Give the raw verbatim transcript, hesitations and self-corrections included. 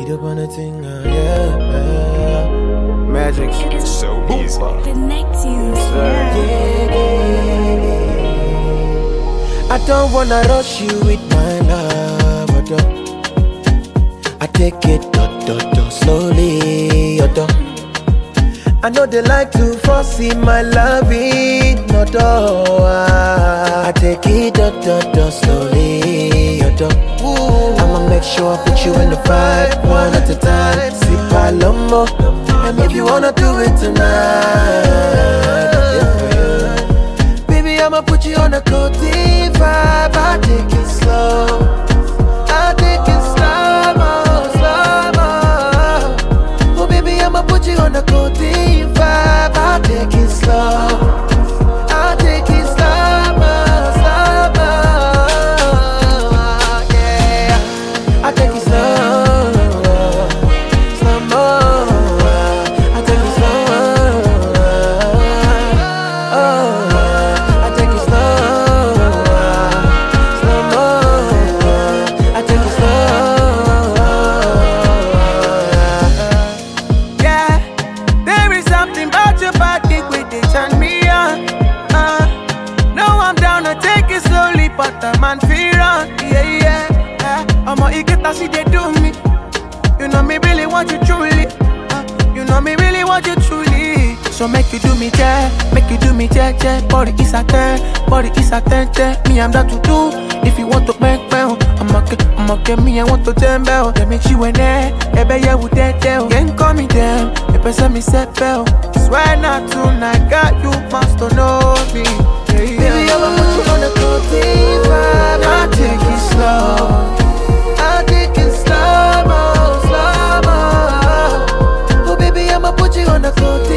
speed up on the thing, uh, yeah, yeah. Magic, It's so easy. connect you. yeah, yeah, yeah. I don't wanna rush you with my love, oh, duh. I take it, duh, duh, duh, slowly, oh, duh. I know they like to foresee my loving, no, duh. I take it, duh, duh, duh, slowly, oh, duh. I'ma make sure I put you in the vibe, one at a time. See Palomo, and if you wanna do it tonight, yeah, for you. Baby, I'ma put you on a cozy vibe. I take it slow, I take it slow, slow. Oh, baby, I'ma put you on a cozy vibe. I take it slow, I take it slow, slow. Yeah, I take it slow, slow mo. I take it slow, oh. I take it slow, slow mo. I take it slow. Yeah, there is something about your body with it turn me on. Uh, no, I'm down to take it slowly, but the man feel on. Yeah, yeah, yeah. I'm a get that shit they do me. You know me really want you truly. Uh, you know me really want you truly. So make you do me yeah, make you do me yeah, yeah. Body is a ten, body is a ten, ten. Me I'm down to do. If you want to bang bang, I'm a get, I'm a get me. I want to ten bell. Let me you in there, ebe yeah with that tell. You ain't call me them, ebe send me set bell. Swear not tonight, God you must know me. Yeah, yeah. Baby, I'ma put you on a cozy vibe. I take it slow, I take it slow mo, slow mo. Oh, baby, I'ma put you on a cozy